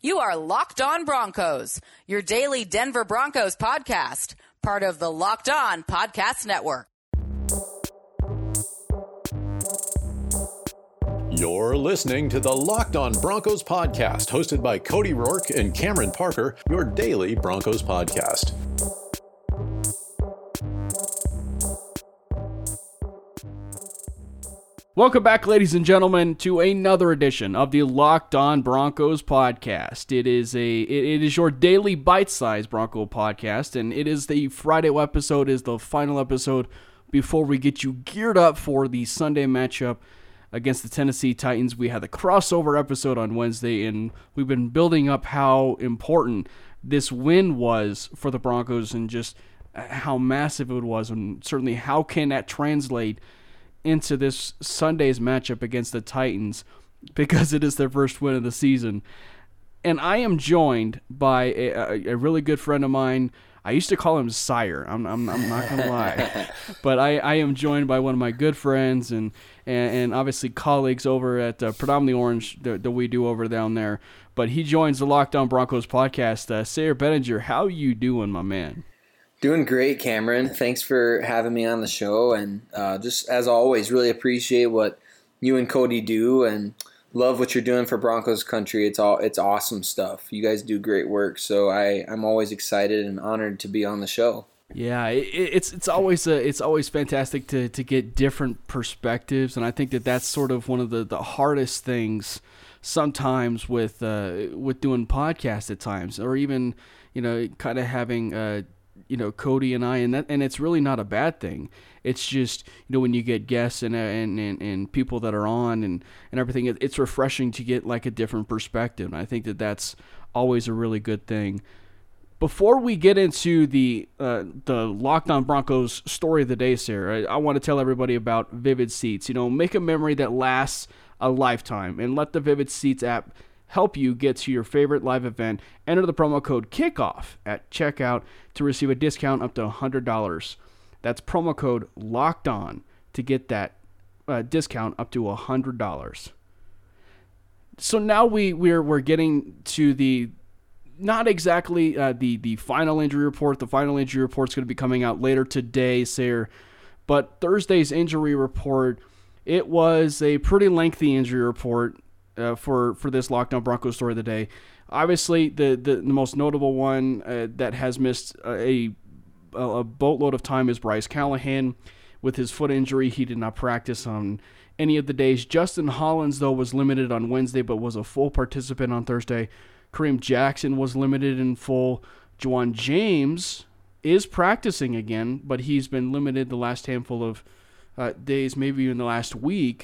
You are Locked On Broncos, your daily Denver Broncos podcast, part of the Locked On Podcast Network. You're listening to the Locked On Broncos podcast, hosted by Cody Rourke and Cameron Parker, your daily Broncos podcast. Welcome back, ladies and gentlemen, to another edition of the Locked On Broncos podcast. It is your daily bite-sized Bronco podcast, and it is the Friday episode, is the final episode before we get you geared up for the Sunday matchup against the Tennessee Titans. We had the crossover episode on Wednesday, and we've been building up how important this win was for the Broncos and just how massive it was, and certainly how can that translate into this Sunday's matchup against the Titans, because it is their first win of the season. And I am joined by a really good friend of mine. I used to call him Sire. I'm not gonna lie, but I am joined by one of my good friends and obviously colleagues over at Predominantly Orange that we do over down there. But he joins the Locked On Broncos podcast. Sayre Bedinger, how you doing, my man? Doing great, Cameron. Thanks for having me on the show, and just as always, really appreciate what you and Cody do, and love what you're doing for Broncos country. It's awesome stuff. You guys do great work, so I'm always excited and honored to be on the show. Yeah, it's always fantastic to get different perspectives, and I think that's sort of one of the hardest things sometimes with doing podcasts at times, or even kind of having Cody and I, and it's really not a bad thing. It's just, when you get guests and people that are on and everything, it's refreshing to get like a different perspective. And I think that's always a really good thing. Before we get into the Locked On Broncos story of the day, Sayre, I want to tell everybody about Vivid Seats. Make a memory that lasts a lifetime, and let the Vivid Seats app help you get to your favorite live event. Enter the promo code KICKOFF at checkout to receive a discount up to $100. That's promo code LOCKEDON to get that discount up to $100. So now we're getting to the not exactly the final injury report. The final injury report is going to be coming out later today, Sayre. But Thursday's injury report, it was a pretty lengthy injury report for this Locked On Broncos story of the day. Obviously, the most notable one that has missed a boatload of time is Bryce Callahan with his foot injury. He did not practice on any of the days. Justin Hollins, though, was limited on Wednesday but was a full participant on Thursday. Kareem Jackson was limited in full. Ja'Wuan James is practicing again, but he's been limited the last handful of days, maybe even the last week.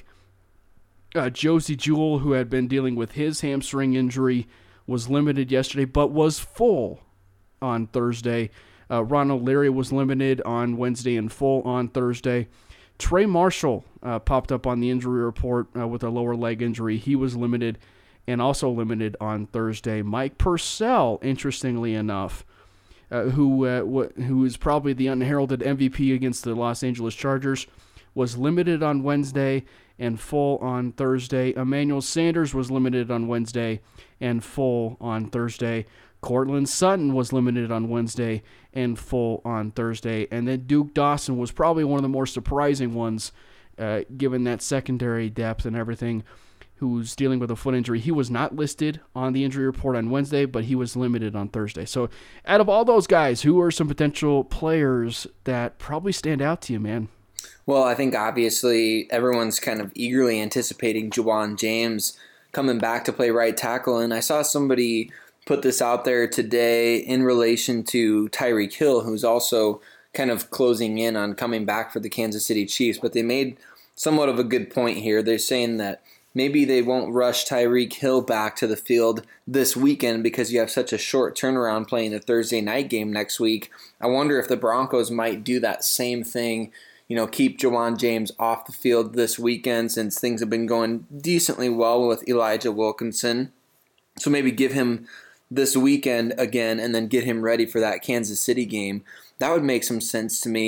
Josey Jewell, who had been dealing with his hamstring injury, was limited yesterday, but was full on Thursday. Ronald Leary was limited on Wednesday and full on Thursday. Trey Marshall popped up on the injury report with a lower leg injury. He was limited and also limited on Thursday. Mike Purcell, interestingly enough, who is probably the unheralded MVP against the Los Angeles Chargers, was limited on Wednesday and full on Thursday. Emmanuel Sanders was limited on Wednesday and full on Thursday. Courtland Sutton was limited on Wednesday and full on Thursday. And then Duke Dawson was probably one of the more surprising ones, given that secondary depth and everything, who's dealing with a foot injury. He was not listed on the injury report on Wednesday, but he was limited on Thursday. So out of all those guys, who are some potential players that probably stand out to you, man? Well, I think obviously everyone's kind of eagerly anticipating Ja'Wuan James coming back to play right tackle, and I saw somebody put this out there today in relation to Tyreek Hill, who's also kind of closing in on coming back for the Kansas City Chiefs, but they made somewhat of a good point here. They're saying that maybe they won't rush Tyreek Hill back to the field this weekend because you have such a short turnaround playing the Thursday night game next week. I wonder if the Broncos might do that same thing, keep Ja'Wuan James off the field this weekend since things have been going decently well with Elijah Wilkinson. So maybe give him this weekend again and then get him ready for that Kansas City game. That would make some sense to me.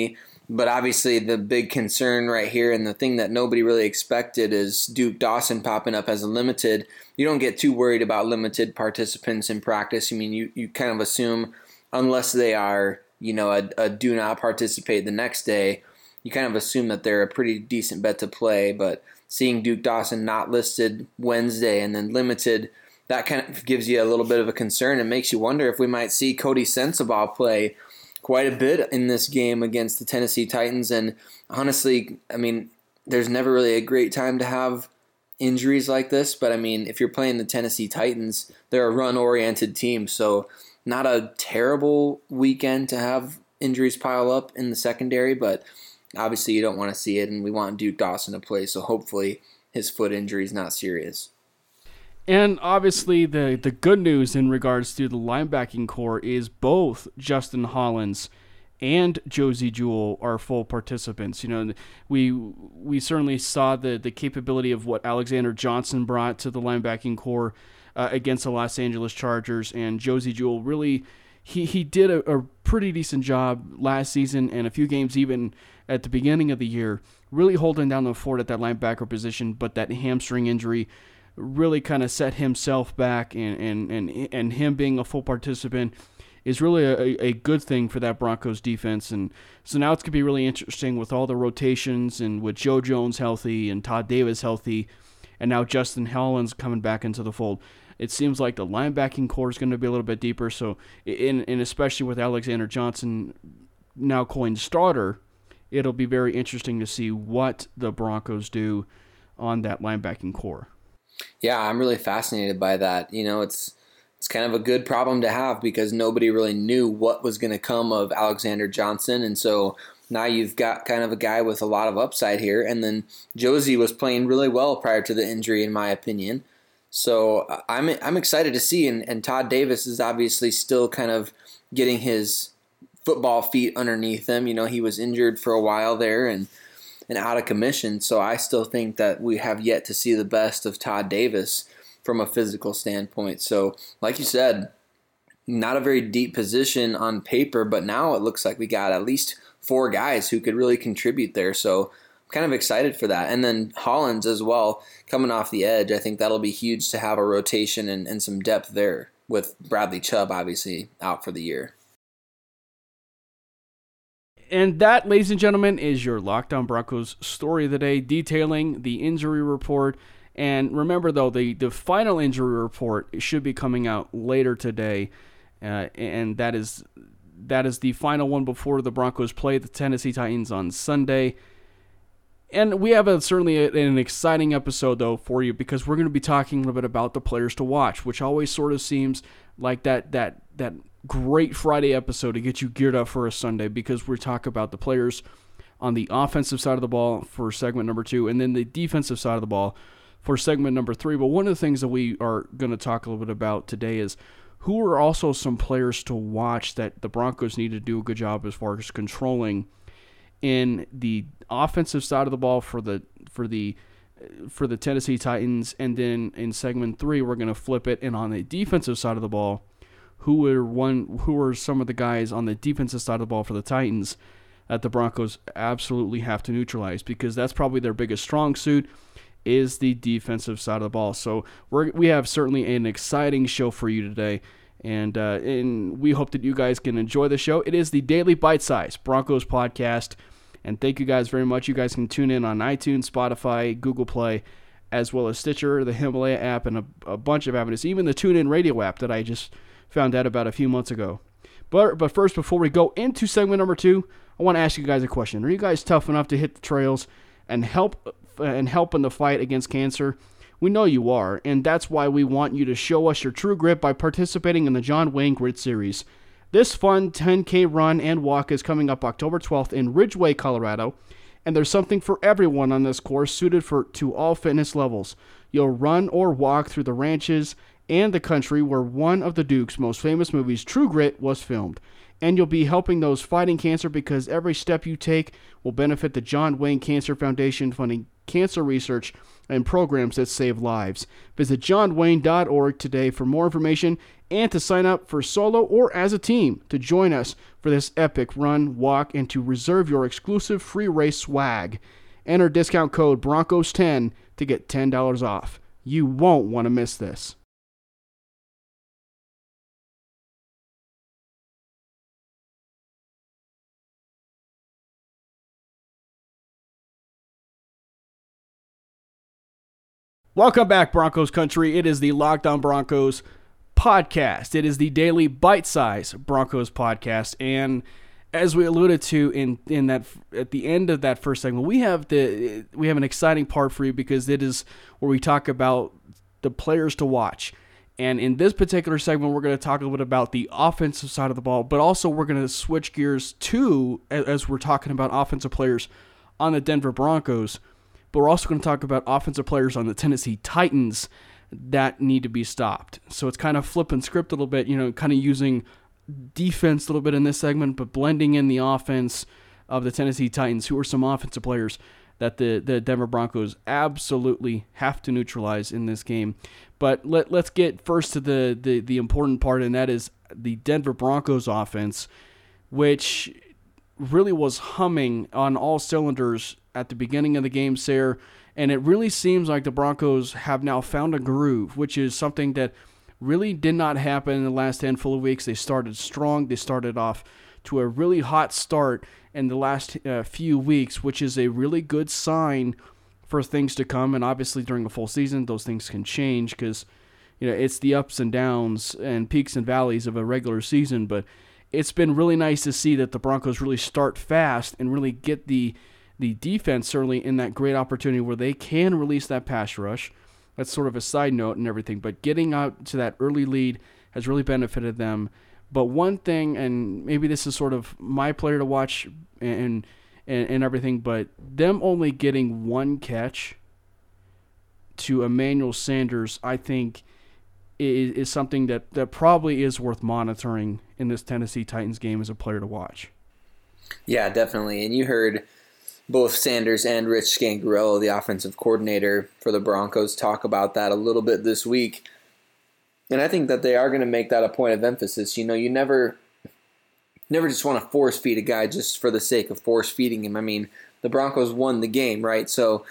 But obviously the big concern right here, and the thing that nobody really expected, is Duke Dawson popping up as a limited. You don't get too worried about limited participants in practice. I mean, you kind of assume, unless they are, a do not participate the next day, you kind of assume that they're a pretty decent bet to play. But seeing Duke Dawson not listed Wednesday and then limited, that kind of gives you a little bit of a concern and makes you wonder if we might see Cody Sensabaugh play quite a bit in this game against the Tennessee Titans. And honestly, I mean, there's never really a great time to have injuries like this. But I mean, if you're playing the Tennessee Titans, they're a run-oriented team. So not a terrible weekend to have injuries pile up in the secondary, but obviously you don't want to see it, and we want Duke Dawson to play. So hopefully his foot injury is not serious. And obviously the good news in regards to the linebacking core is both Justin Hollins and Josey Jewell are full participants. We certainly saw the capability of what Alexander Johnson brought to the linebacking core against the Los Angeles Chargers, and Josey Jewell really he did a pretty decent job last season and a few games even at the beginning of the year, really holding down the fort at that linebacker position, but that hamstring injury really kind of set himself back, and him being a full participant is really a good thing for that Broncos defense. And so now it's going to be really interesting with all the rotations, and with Joe Jones healthy and Todd Davis healthy, and now Justin Hollins coming back into the fold. It seems like the linebacking core is going to be a little bit deeper. So, and especially with Alexander Johnson now coined starter, it'll be very interesting to see what the Broncos do on that linebacking core. Yeah, I'm really fascinated by that. It's kind of a good problem to have, because nobody really knew what was going to come of Alexander Johnson. And so now you've got kind of a guy with a lot of upside here. And then Josey was playing really well prior to the injury, in my opinion. So I'm excited to see. And Todd Davis is obviously still kind of getting his football feet underneath him. He was injured for a while there and out of commission. So I still think that we have yet to see the best of Todd Davis from a physical standpoint. So like you said, not a very deep position on paper, but now it looks like we got at least 4 guys who could really contribute there. So I'm kind of excited for that. And then Hollins as well, coming off the edge. I think that'll be huge to have a rotation and some depth there, with Bradley Chubb obviously out for the year. And that, ladies and gentlemen, is your Locked On Broncos story of the day, detailing the injury report. And remember, though, the final injury report should be coming out later today, and that is the final one before the Broncos play the Tennessee Titans on Sunday. And we have certainly an exciting episode, though, for you, because we're going to be talking a little bit about the players to watch, which always sort of seems like that great Friday episode to get you geared up for a Sunday, because we talk about the players on the offensive side of the ball for segment number 2, and then the defensive side of the ball for segment number 3. But one of the things that we are going to talk a little bit about today is who are also some players to watch that the Broncos need to do a good job as far as controlling in the offensive side of the ball for the Tennessee Titans. And then in segment 3, we're going to flip it, and on the defensive side of the ball, who are some of the guys on the defensive side of the ball for the Titans that the Broncos absolutely have to neutralize, because that's probably their biggest strong suit, is the defensive side of the ball. So we have certainly an exciting show for you today, and we hope that you guys can enjoy the show. It is the Daily Bite Size Broncos podcast, and thank you guys very much. You guys can tune in on iTunes, Spotify, Google Play, as well as Stitcher, the Himalaya app, and a bunch of avenues, even the TuneIn Radio app that I just found out about a few months ago. But first, before we go into segment number 2, I want to ask you guys a question. Are you guys tough enough to hit the trails and help in the fight against cancer? We know you are, and that's why we want you to show us your true grit by participating in the John Wayne Grit Series. This fun 10K run and walk is coming up October 12th in Ridgeway, Colorado, and there's something for everyone on this course, suited to all fitness levels. You'll run or walk through the ranches and the country where one of the Duke's most famous movies, True Grit, was filmed. And you'll be helping those fighting cancer, because every step you take will benefit the John Wayne Cancer Foundation, funding cancer research and programs that save lives. Visit johnwayne.org today for more information and to sign up for solo or as a team to join us for this epic run, walk, and to reserve your exclusive free race swag. Enter discount code Broncos10 to get $10 off. You won't want to miss this. Welcome back, Broncos country. It is the Locked On Broncos podcast. It is the daily bite-size Broncos podcast. And as we alluded to in that at the end of that first segment, we have an exciting part for you because it is where we talk about the players to watch. And in this particular segment, we're going to talk a little bit about the offensive side of the ball, but also we're going to switch gears to, as we're talking about offensive players on the Denver Broncos, but we're also going to talk about offensive players on the Tennessee Titans that need to be stopped. So it's kind of flipping script a little bit, kind of using defense a little bit in this segment, but blending in the offense of the Tennessee Titans, who are some offensive players that the Denver Broncos absolutely have to neutralize in this game. But let's get first to the important part, and that is the Denver Broncos offense, which really was humming on all cylinders at the beginning of the game, Sayre, and it really seems like the Broncos have now found a groove, which is something that really did not happen in the last handful of weeks. They started strong. They started off to a really hot start in the last few weeks, which is a really good sign for things to come. And obviously during a full season, those things can change because it's the ups and downs and peaks and valleys of a regular season. But it's been really nice to see that the Broncos really start fast and really get the defense certainly in that great opportunity where they can release that pass rush. That's sort of a side note and everything, but getting out to that early lead has really benefited them. But one thing, and maybe this is sort of my player to watch and everything, but them only getting one catch to Emmanuel Sanders, I think, is something that probably is worth monitoring in this Tennessee Titans game as a player to watch. Yeah, definitely. And you heard both Sanders and Rich Scangarello, the offensive coordinator for the Broncos, talk about that a little bit this week. And I think that they are going to make that a point of emphasis. You never just want to force feed a guy just for the sake of force feeding him. I mean, the Broncos won the game, right? So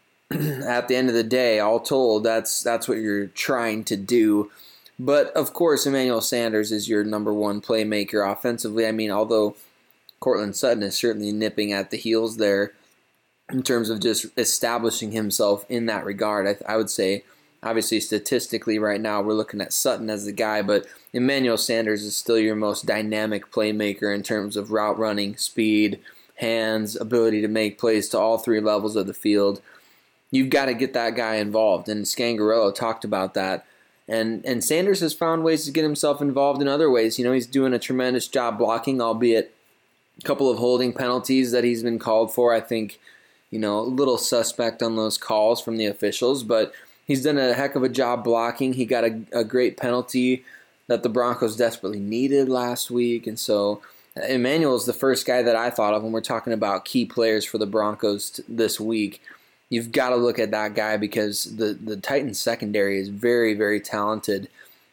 at the end of the day, all told, that's what you're trying to do. But of course, Emmanuel Sanders is your number one playmaker offensively. I mean, although Courtland Sutton is certainly nipping at the heels there in terms of just establishing himself in that regard. I would say, obviously, statistically right now, we're looking at Sutton as the guy, but Emmanuel Sanders is still your most dynamic playmaker in terms of route running, speed, hands, ability to make plays to all three levels of the field. You've got to get that guy involved, and Scangarello talked about that. And Sanders has found ways to get himself involved in other ways. He's doing a tremendous job blocking, albeit a couple of holding penalties that he's been called for. I think, a little suspect on those calls from the officials, but he's done a heck of a job blocking. He got a great penalty that the Broncos desperately needed last week. And so Emmanuel is the first guy that I thought of when we're talking about key players for the Broncos this week. You've got to look at that guy because the Titans secondary is very, very talented.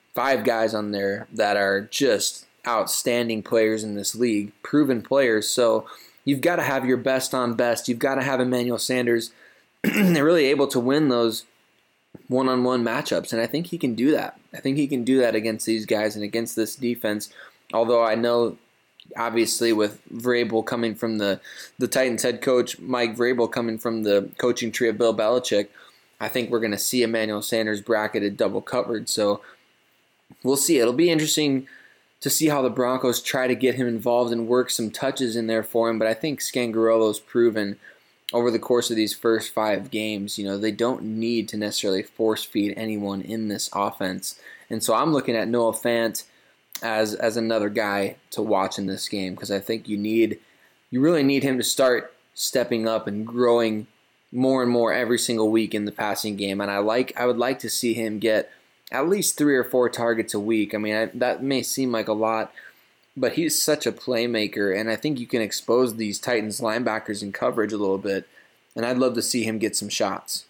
5 guys on there that are just outstanding players in this league, proven players. So you've got to have your best on best. You've got to have Emmanuel Sanders really able to win those one-on-one matchups, and I think he can do that. I think he can do that against these guys and against this defense, although I know, obviously, with Vrabel coming from the Titans head coach, Mike Vrabel coming from the coaching tree of Bill Belichick, I think we're going to see Emmanuel Sanders bracketed double covered, so we'll see. It'll be interesting to see how the Broncos try to get him involved and work some touches in there for him, but I think Scangarello's proven over the course of these first 5 games, they don't need to necessarily force feed anyone in this offense. And so I'm looking at Noah Fant as another guy to watch in this game because I think you really need him to start stepping up and growing more and more every single week in the passing game. And I would like to see him get at least 3 or 4 targets a week. I mean, that may seem like a lot, but he's such a playmaker, and I think you can expose these Titans linebackers in coverage a little bit and I'd love to see him get some shots.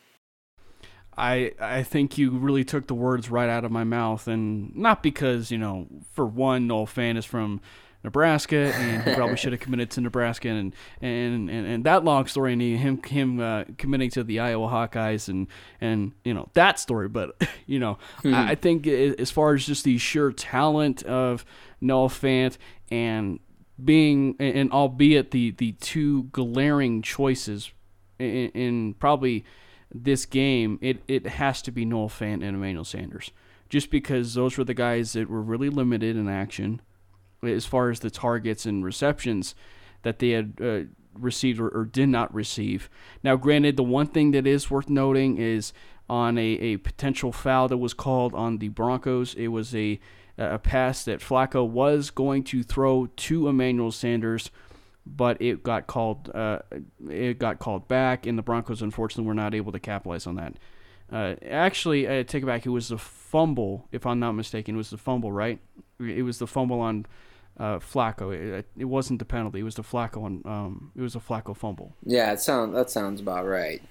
I think you really took the words right out of my mouth, and not because, for one, Noah Fant is from Nebraska, and he probably should have committed to Nebraska, and that long story, and him committing to the Iowa Hawkeyes, and that story. But I think as far as just the sheer talent of Noah Fant and being, and albeit the two glaring choices in probably this game, it has to be Noah Fant and Emmanuel Sanders, just because those were the guys that were really limited in action as far as the targets and receptions that they had received or did not receive. Now, granted, the one thing that is worth noting is on a potential foul that was called on the Broncos. It was a pass that Flacco was going to throw to Emmanuel Sanders, but it got called back, and the Broncos unfortunately were not able to capitalize on that. Actually, I take it back. It was the fumble, if I'm not mistaken. It was the fumble, right? It was the fumble on Flacco. It wasn't the penalty. It was the Flacco on. It was a Flacco fumble. Yeah, that sounds about right.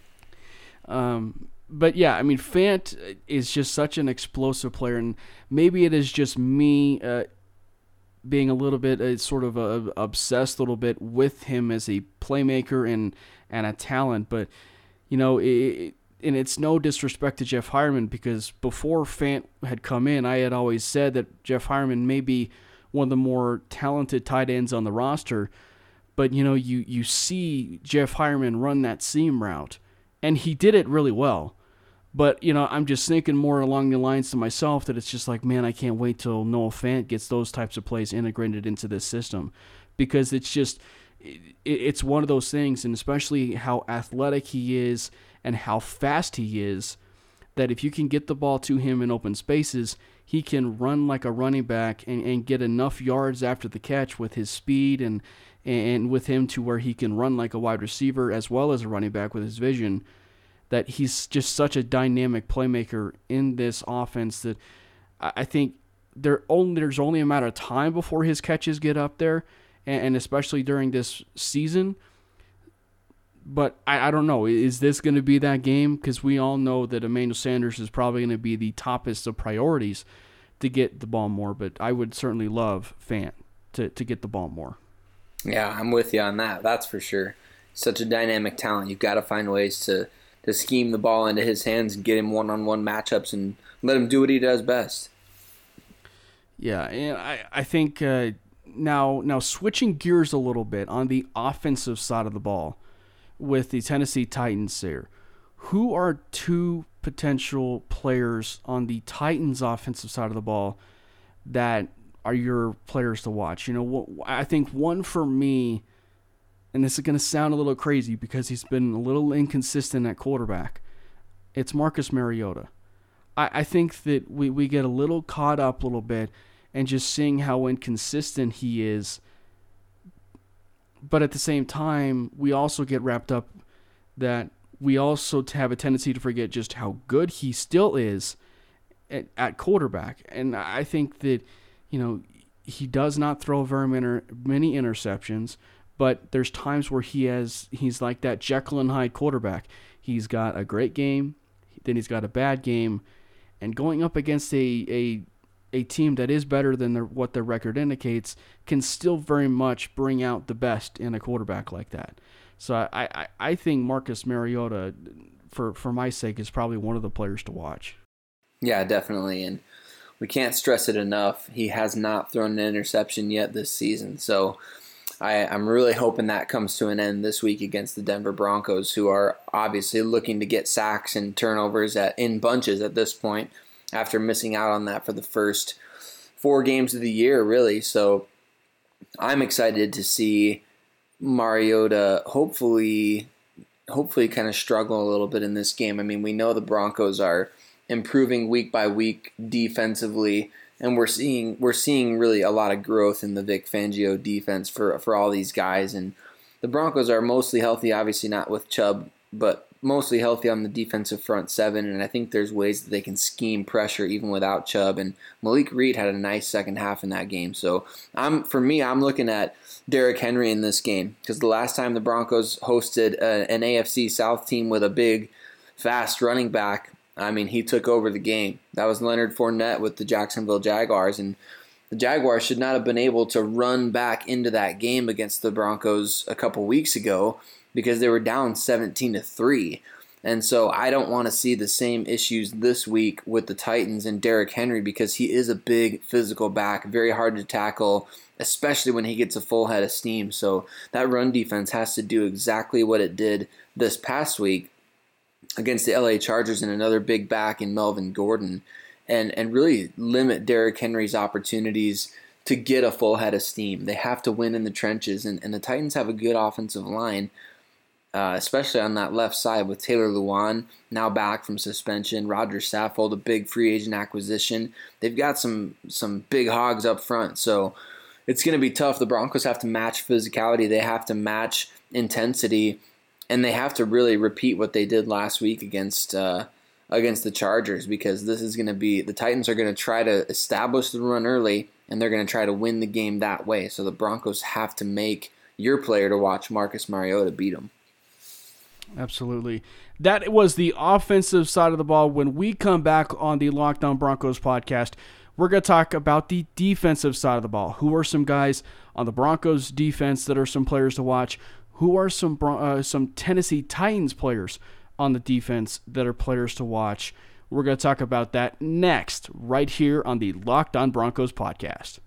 But yeah, I mean, Fant is just such an explosive player, and maybe it is just me being a little bit sort of obsessed a little bit with him as a playmaker and a talent. But and it's no disrespect to Jeff Heuerman, because before Fant had come in, I had always said that Jeff Heuerman may be one of the more talented tight ends on the roster. But you see Jeff Heuerman run that seam route, and he did it really well. But, I'm just thinking more along the lines to myself that it's just like, man, I can't wait till Noah Fant gets those types of plays integrated into this system, because it's just, it's one of those things, and especially how athletic he is and how fast he is, that if you can get the ball to him in open spaces, he can run like a running back and get enough yards after the catch with his speed and with him to where he can run like a wide receiver as well as a running back with his vision, that he's just such a dynamic playmaker in this offense that I think there's only a matter of time before his catches get up there, and especially during this season. But I don't know. Is this going to be that game? Because we all know that Emmanuel Sanders is probably going to be the toppest of priorities to get the ball more, but I would certainly love Fant to get the ball more. Yeah, I'm with you on that. That's for sure. Such a dynamic talent. You've got to find ways to scheme the ball into his hands and get him one-on-one matchups and let him do what he does best. Yeah, and I think now switching gears a little bit on the offensive side of the ball with the Tennessee Titans there, who are two potential players on the Titans offensive side of the ball that are your players to watch? I think one for me, and this is going to sound a little crazy because he's been a little inconsistent at quarterback, it's Marcus Mariota. I think that we get a little caught up a little bit and just seeing how inconsistent he is. But at the same time, we also get wrapped up that we also have a tendency to forget just how good he still is at quarterback. And I think that, he does not throw very many interceptions, but there's times where he's like that Jekyll and Hyde quarterback. He's got a great game, then he's got a bad game, and going up against a team that is better than what their record indicates can still very much bring out the best in a quarterback like that. So I think Marcus Mariota, for my sake, is probably one of the players to watch. Yeah, definitely, and we can't stress it enough. He has not thrown an interception yet this season, so I'm really hoping that comes to an end this week against the Denver Broncos, who are obviously looking to get sacks and turnovers in bunches at this point after missing out on that for the first 4 games of the year, really. So I'm excited to see Mariota hopefully kind of struggle a little bit in this game. I mean, we know the Broncos are improving week by week defensively, and we're seeing really a lot of growth in the Vic Fangio defense for all these guys. And the Broncos are mostly healthy, obviously not with Chubb, but mostly healthy on the defensive front seven, and I think there's ways that they can scheme pressure even without Chubb. And Malik Reed had a nice second half in that game. So I'm looking at Derrick Henry in this game, because the last time the Broncos hosted an AFC South team with a big, fast running back, I mean, he took over the game. That was Leonard Fournette with the Jacksonville Jaguars, and the Jaguars should not have been able to run back into that game against the Broncos a couple weeks ago because they were down 17-3. And so I don't want to see the same issues this week with the Titans and Derrick Henry, because he is a big physical back, very hard to tackle, especially when he gets a full head of steam. So that run defense has to do exactly what it did this past week against the LA Chargers and another big back in Melvin Gordon, and really limit Derrick Henry's opportunities to get a full head of steam. They have to win in the trenches, and the Titans have a good offensive line, especially on that left side with Taylor Lewan now back from suspension, Roger Saffold, a big free agent acquisition. They've got some big hogs up front, so it's going to be tough. The Broncos have to match physicality. They have to match intensity, and they have to really repeat what they did last week against the Chargers, because this is going to be, the Titans are going to try to establish the run early, and they're going to try to win the game that way. So the Broncos have to make your player to watch, Marcus Mariota, beat them. Absolutely. That was the offensive side of the ball. When we come back on the Locked On Broncos podcast, we're going to talk about the defensive side of the ball. Who are some guys on the Broncos defense that are some players to watch? Who are some Tennessee Titans players on the defense that are players to watch? We're going to talk about that next, right here on the Locked On Broncos podcast.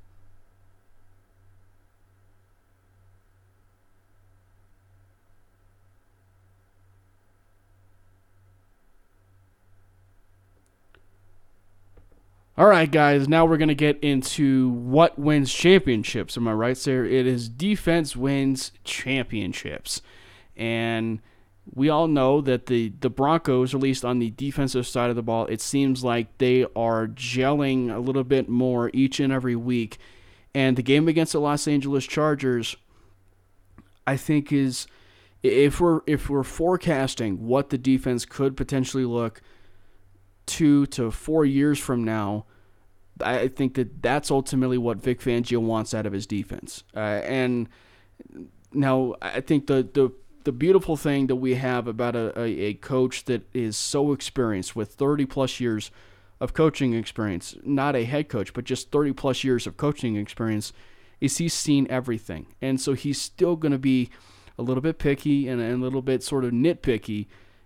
All right, guys, now we're going to get into what wins championships. Am I right, sir? It is defense wins championships. And we all know that the Broncos, at least on the defensive side of the ball, it seems like they are gelling a little bit more each and every week. And the game against the Los Angeles Chargers, I think, is, if we're forecasting what the defense could potentially look 2 to 4 years from now, I think that's ultimately what Vic Fangio wants out of his defense. And now I think the beautiful thing that we have about a coach that is so experienced with 30-plus years of coaching experience, not a head coach, but just 30-plus years of coaching experience, is he's seen everything. And so he's still going to be a little bit picky and a little bit sort of nitpicky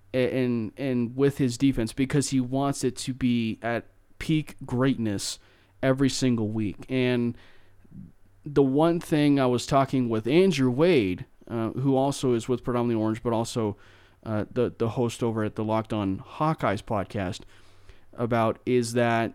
and with his defense, because he wants it to be at peak greatness every single week. And the one thing I was talking with Andrew Wade, who also is with Predominantly Orange, but also the host over at the Locked On Hawkeyes podcast, about, is that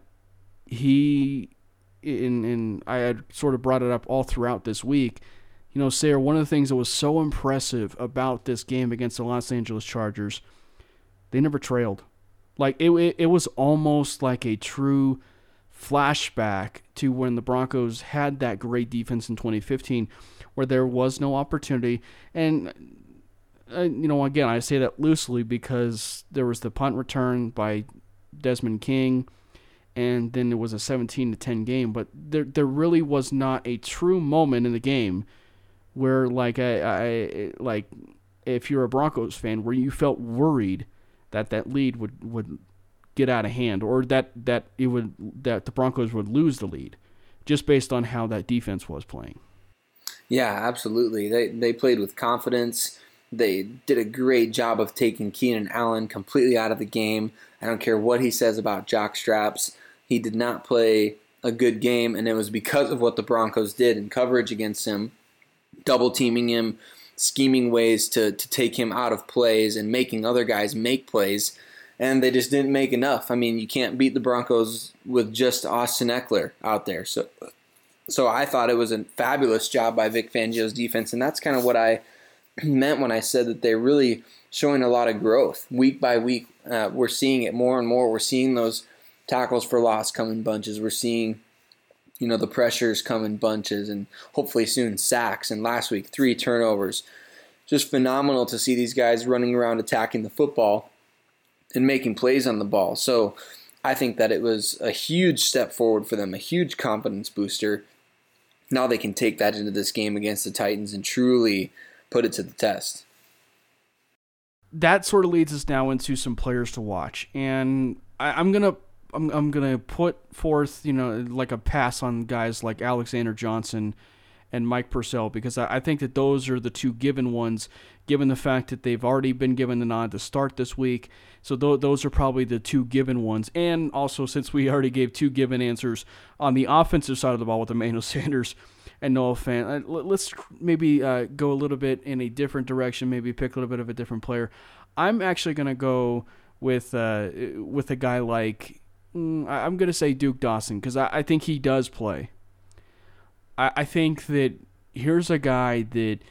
he, and I had sort of brought it up all throughout this week, Sayre, one of the things that was so impressive about this game against the Los Angeles Chargers, they never trailed. Like, it was almost like a true flashback to when the Broncos had that great defense in 2015, where there was no opportunity. And, again, I say that loosely because there was the punt return by Desmond King, and then it was a 17-10 game. But there really was not a true moment in the game where, like, like, if you're a Broncos fan, where you felt worried that lead would get out of hand, or that the Broncos would lose the lead, just based on how that defense was playing. Yeah, absolutely. They played with confidence. They did a great job of taking Keenan Allen completely out of the game. I don't care what he says about jock straps. He did not play a good game, and it was because of what the Broncos did in coverage against him, double teaming him, scheming ways to take him out of plays and making other guys make plays, and they just didn't make enough. I mean, you can't beat the Broncos with just Austin Eckler out there. So I thought it was a fabulous job by Vic Fangio's defense, and that's kind of what I meant when I said that they're really showing a lot of growth. Week by week, we're seeing it more and more. We're seeing those tackles for loss come in bunches. We're seeing the pressures come in bunches, and hopefully soon sacks. And last week, 3 turnovers. just phenomenal to see these guys running around attacking the football and making plays on the ball. So I think that it was a huge step forward for them, a huge confidence booster. Now they can take that into this game against the Titans and truly put it to the test. That sort of leads us now into some players to watch, and I'm gonna put forth, like a pass on guys like Alexander Johnson and Mike Purcell, because I think that those are the two given ones, given the fact that they've already been given the nod to start this week. So those are probably the two given ones. And also, since we already gave two given answers on the offensive side of the ball with Emmanuel Sanders and Noah Fant, let's maybe go a little bit in a different direction, maybe pick a little bit of a different player. I'm actually going to go with a guy like, I'm going to say Duke Dawson, because I think he does play. I think that here's a guy that,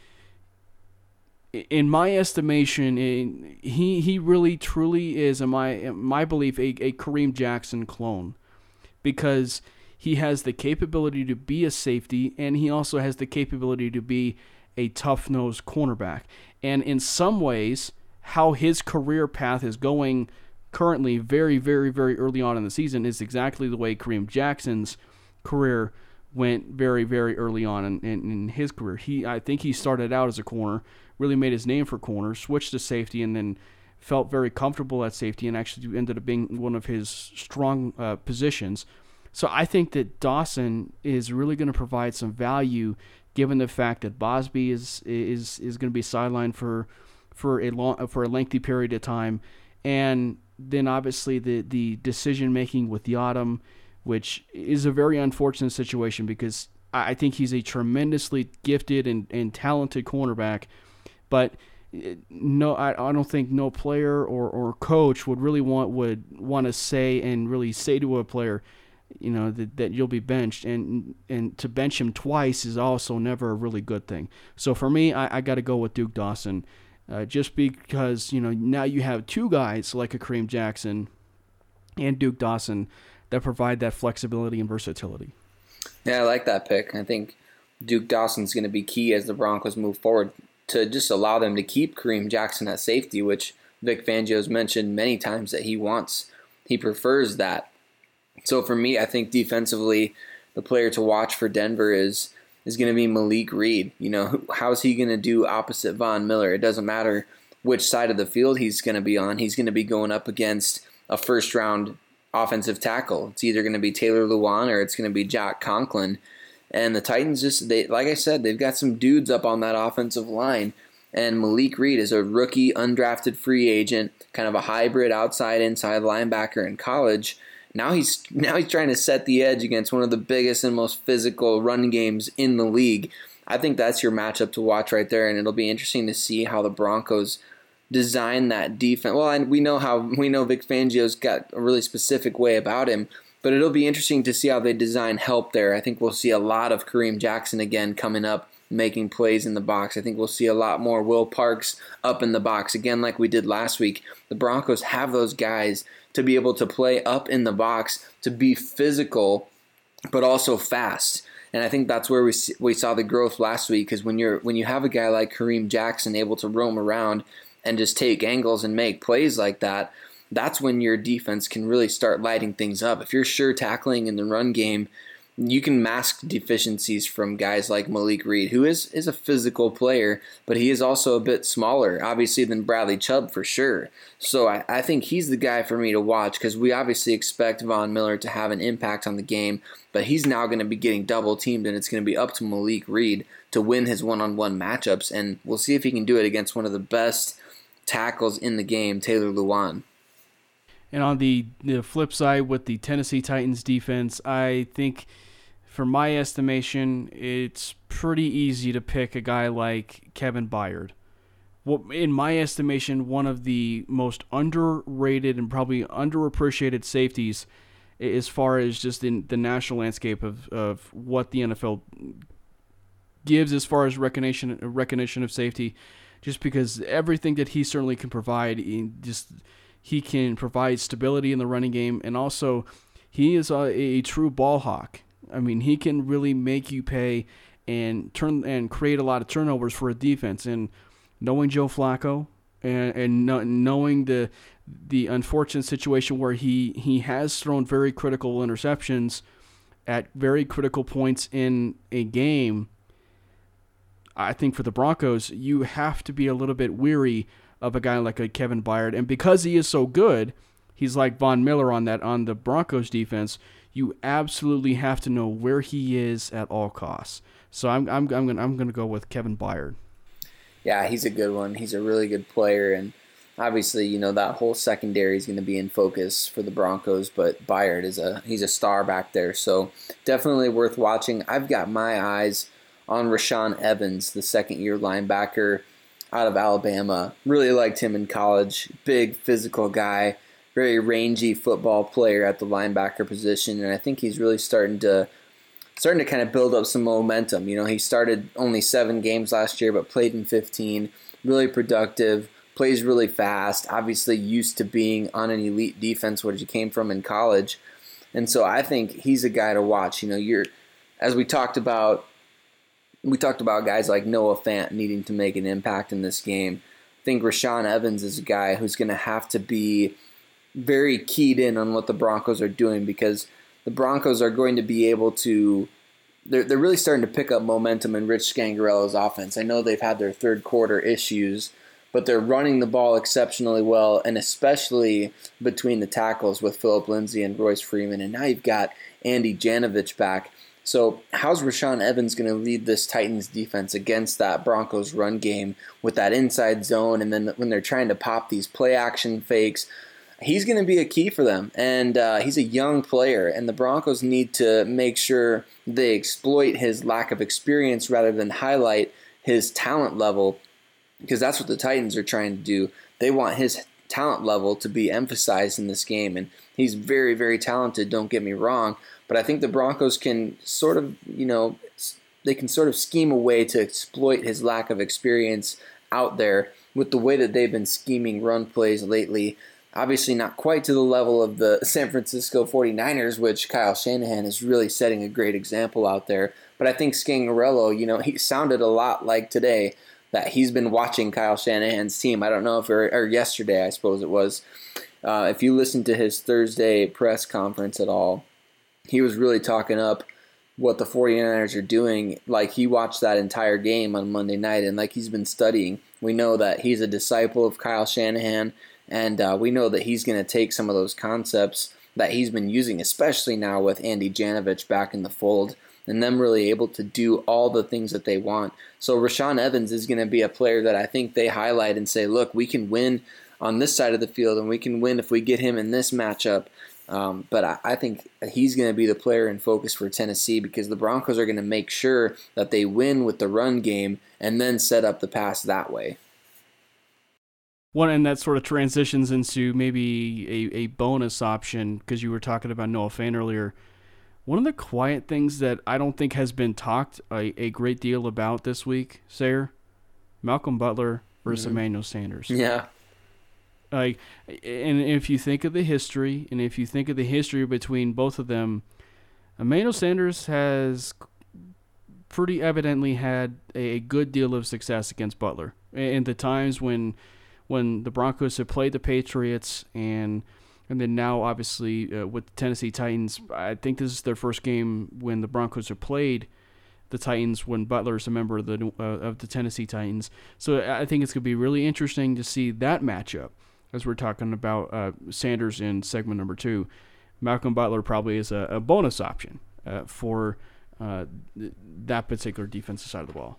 in my estimation, he really truly is, in my belief, a Kareem Jackson clone, because he has the capability to be a safety, and he also has the capability to be a tough-nosed cornerback. And in some ways, how his career path is going currently, very, very, very early on in the season, is exactly the way Kareem Jackson's career went very, very early on in his career. I think he started out as a corner, really made his name for corner, switched to safety, and then felt very comfortable at safety, and actually ended up being one of his strong positions. So I think that Dawson is really going to provide some value, given the fact that Bosby is going to be sidelined for a lengthy period of time, and then obviously the decision making with Yadam, which is a very unfortunate situation, because I think he's a tremendously gifted and talented cornerback, but no, I don't think no player or coach would want to say and really say to a player, that you'll be benched, and to bench him twice is also never a really good thing. So for me, I got to go with Duke Dawson, just because now you have two guys like a Kareem Jackson and Duke Dawson that provide that flexibility and versatility. Yeah, I like that pick. I think Duke Dawson's going to be key as the Broncos move forward to just allow them to keep Kareem Jackson at safety, which Vic Fangio's mentioned many times that he prefers that. So for me, I think defensively, the player to watch for Denver is going to be Malik Reed. How's he going to do opposite Von Miller? It doesn't matter which side of the field he's going to be on. He's going to be going up against a first-round offensive tackle. It's either going to be Taylor Lewan or it's going to be Jack Conklin. And the Titans like I said, they've got some dudes up on that offensive line. And Malik Reed is a rookie, undrafted free agent, kind of a hybrid outside-inside linebacker in college. Now he's trying to set the edge against one of the biggest and most physical run games in the league. I think that's your matchup to watch right there, and it'll be interesting to see how the Broncos design that defense. Well, and we know Vic Fangio's got a really specific way about him, but it'll be interesting to see how they design help there. I think we'll see a lot of Kareem Jackson again coming up, making plays in the box. I think we'll see a lot more Will Parks up in the box again, like we did last week. The Broncos have those guys to be able to play up in the box, to be physical, but also fast. And I think that's where we saw the growth last week, because when you have a guy like Kareem Jackson able to roam around and just take angles and make plays like that, that's when your defense can really start lighting things up. If you're sure tackling in the run game, you can mask deficiencies from guys like Malik Reed, who is a physical player, but he is also a bit smaller, obviously, than Bradley Chubb for sure. So I think he's the guy for me to watch, because we obviously expect Von Miller to have an impact on the game, but he's now going to be getting double teamed, and it's going to be up to Malik Reed to win his one-on-one matchups, and we'll see if he can do it against one of the best tackles in the game, Taylor Lewan. And on the flip side with the Tennessee Titans defense, I think, for my estimation, it's pretty easy to pick a guy like Kevin Byard. Well, in my estimation, one of the most underrated and probably underappreciated safeties as far as just in the national landscape of what the NFL gives as far as recognition of safety, just because everything that he certainly can provide, he can provide stability in the running game, and also he is a true ball hawk. I mean, he can really make you pay and create a lot of turnovers for a defense. And knowing Joe Flacco and knowing the unfortunate situation where he has thrown very critical interceptions at very critical points in a game, I think for the Broncos, you have to be a little bit weary of a guy like a Kevin Byard. And because he is so good, he's like Von Miller on the Broncos defense, you absolutely have to know where he is at all costs. So I'm gonna go with Kevin Byard. Yeah, he's a good one. He's a really good player, and obviously, that whole secondary is going to be in focus for the Broncos. But Byard he's a star back there, so definitely worth watching. I've got my eyes on Rashaan Evans, the second-year linebacker out of Alabama. Really liked him in college. Big physical guy, very rangy football player at the linebacker position, and I think he's really starting to kind of build up some momentum. He started only 7 games last year, but played in 15. Really productive, plays really fast, obviously used to being on an elite defense, which he came from in college. And so I think he's a guy to watch. As we talked about guys like Noah Fant needing to make an impact in this game. I think Rashaan Evans is a guy who's going to have to be very keyed in on what the Broncos are doing, because the Broncos are going to be able to – they're really starting to pick up momentum in Rich Scangarello's offense. I know they've had their third quarter issues, but they're running the ball exceptionally well, and especially between the tackles with Phillip Lindsay and Royce Freeman. And now you've got Andy Janovich back. So how's Rashaan Evans going to lead this Titans defense against that Broncos run game with that inside zone, and then when they're trying to pop these play-action fakes – he's going to be a key for them, and he's a young player, and the Broncos need to make sure they exploit his lack of experience rather than highlight his talent level, because that's what the Titans are trying to do. They want his talent level to be emphasized in this game, and he's very, very talented, don't get me wrong, but I think the Broncos can sort of, they can sort of scheme a way to exploit his lack of experience out there with the way that they've been scheming run plays lately. Obviously not quite to the level of the San Francisco 49ers, which Kyle Shanahan is really setting a great example out there. But I think Scangarello, he sounded a lot like today that he's been watching Kyle Shanahan's team. I don't know if or yesterday, I suppose it was. If you listen to his Thursday press conference at all, he was really talking up what the 49ers are doing. Like, he watched that entire game on Monday night, and like he's been studying. We know that he's a disciple of Kyle Shanahan, and we know that he's going to take some of those concepts that he's been using, especially now with Andy Janovich back in the fold, and them really able to do all the things that they want. So Rashaan Evans is going to be a player that I think they highlight and say, look, we can win on this side of the field, and we can win if we get him in this matchup. But I think he's going to be the player in focus for Tennessee, because the Broncos are going to make sure that they win with the run game and then set up the pass that way. One, and that sort of transitions into maybe a bonus option, because you were talking about Noah Fant earlier. One of the quiet things that I don't think has been talked a great deal about this week, Sayer, Malcolm Butler versus Emmanuel Sanders. Yeah. And if you think of the history, between both of them, Emmanuel Sanders has pretty evidently had a good deal of success against Butler. In the times when the Broncos have played the Patriots, and then now obviously with the Tennessee Titans, I think this is their first game when the Broncos have played the Titans when Butler is a member of the Tennessee Titans. So I think it's going to be really interesting to see that matchup as we're talking about Sanders in segment number 2. Malcolm Butler probably is a bonus option for that particular defensive side of the ball.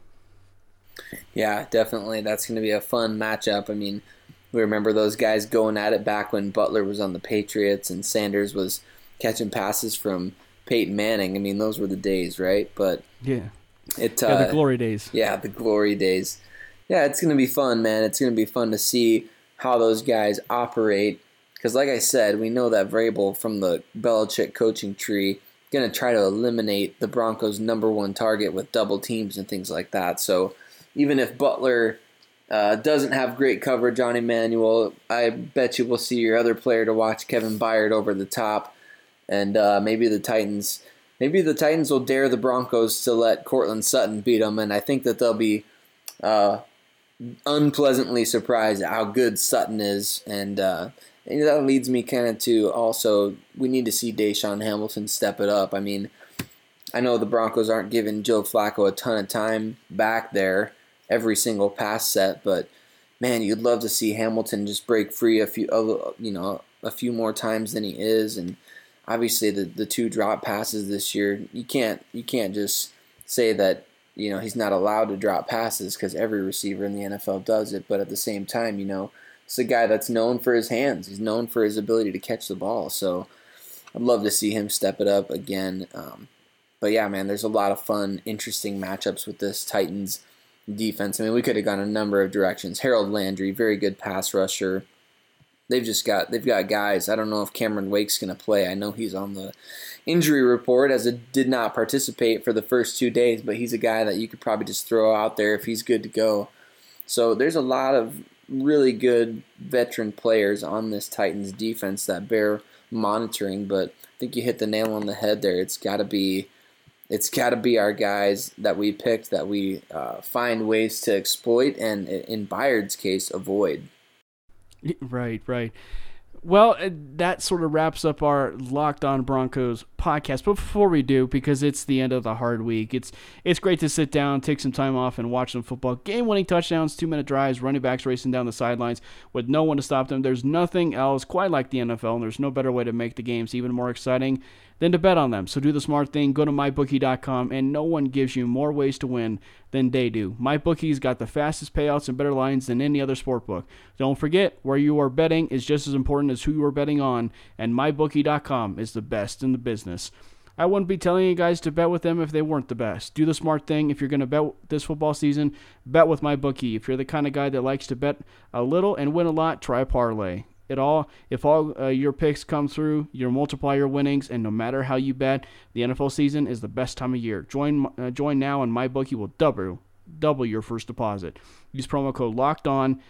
Yeah, definitely. That's going to be a fun matchup. I mean, we remember those guys going at it back when Butler was on the Patriots and Sanders was catching passes from Peyton Manning. I mean, those were the days, right? But yeah, the glory days. Yeah, the glory days. Yeah, it's going to be fun, man. It's going to be fun to see how those guys operate. Because like I said, we know that Vrabel from the Belichick coaching tree going to try to eliminate the Broncos' number one target with double teams and things like that. So even if Butler doesn't have great coverage on Emmanuel, I bet you we'll see your other player to watch, Kevin Byard, over the top. And maybe the Titans will dare the Broncos to let Courtland Sutton beat them. And I think that they'll be unpleasantly surprised at how good Sutton is, and that leads me kind of to also we need to see Deshaun Hamilton step it up. I mean, I know the Broncos aren't giving Joe Flacco a ton of time back there every single pass set, but man, you'd love to see Hamilton just break free a few more times than he is, and obviously the 2 drop passes this year, you can't just say that he's not allowed to drop passes because every receiver in the NFL does it, but at the same time, it's a guy that's known for his hands. He's known for his ability to catch the ball, so I'd love to see him step it up again. But yeah, man, there's a lot of fun, interesting matchups with this Titans defense. I mean, we could have gone a number of directions. Harold Landry, very good pass rusher. They've got guys. I don't know if Cameron Wake's going to play. I know he's on the injury report as it did not participate for the first 2 days, but he's a guy that you could probably just throw out there if he's good to go. So there's a lot of really good veteran players on this Titans defense that bear monitoring, but I think you hit the nail on the head there. It's got to be our guys that we picked that we find ways to exploit and, in Byard's case, avoid. Right. Well, that sort of wraps up our Locked On Broncos podcast. But before we do, because it's the end of the hard week, it's great to sit down, take some time off, and watch some football. Game-winning touchdowns, 2-minute drives, running backs racing down the sidelines with no one to stop them. There's nothing else quite like the NFL, and there's no better way to make the games even more exciting than to bet on them. So do the smart thing. Go to MyBookie.com, and no one gives you more ways to win than they do. MyBookie's got the fastest payouts and better lines than any other sportbook. Don't forget, where you are betting is just as important as who you are betting on, and MyBookie.com is the best in the business. I wouldn't be telling you guys to bet with them if they weren't the best. Do the smart thing. If you're going to bet this football season, bet with MyBookie. If you're the kind of guy that likes to bet a little and win a lot, try a parlay. If all your picks come through, you'll multiply your winnings, and no matter how you bet, the NFL season is the best time of year. Join now, and MyBookie will double your first deposit. Use promo code LOCKEDON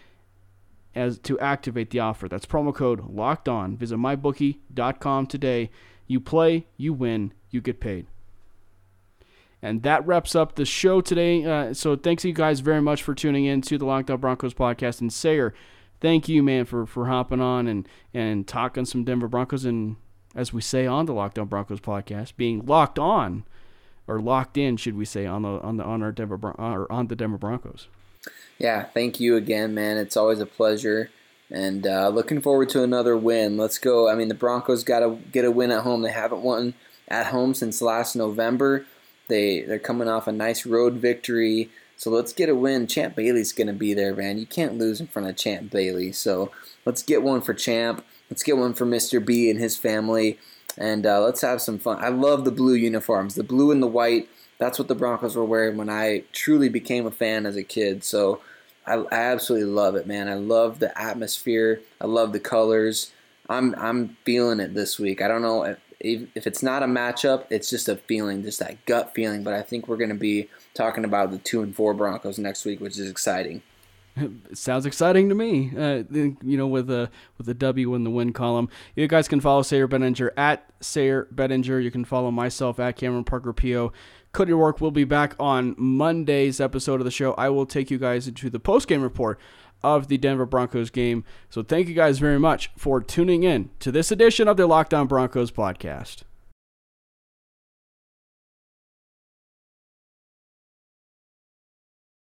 to activate the offer. That's promo code LOCKEDON. Visit MyBookie.com today. You play, you win, you get paid. And that wraps up the show today. So thanks you guys very much for tuning in to the Locked On Broncos podcast. And Sayer, thank you, man, for hopping on and talking some Denver Broncos, and as we say on the Locked On Broncos podcast, being locked on, or locked in, should we say, on the Denver Broncos. Yeah, thank you again, man. It's always a pleasure, and looking forward to another win. Let's go. I mean, the Broncos got to get a win at home. They haven't won at home since last November. They're coming off a nice road victory. So let's get a win. Champ Bailey's going to be there, man. You can't lose in front of Champ Bailey. So let's get one for Champ. Let's get one for Mr. B and his family. And let's have some fun. I love the blue uniforms. The blue and the white, that's what the Broncos were wearing when I truly became a fan as a kid. So I absolutely love it, man. I love the atmosphere. I love the colors. I'm feeling it this week. I don't know if it's not a matchup, it's just a feeling, just that gut feeling. But I think we're going to be talking about the 2-4 Broncos next week, which is exciting. It sounds exciting to me. With the W in the win column. You guys can follow Sayer Bettinger at Sayer Bettinger. You can follow myself at Cameron Parker PO. Cody Rourke will be back on Monday's episode of the show. I will take you guys into the post-game report of the Denver Broncos game. So thank you guys very much for tuning in to this edition of the Locked On Broncos podcast.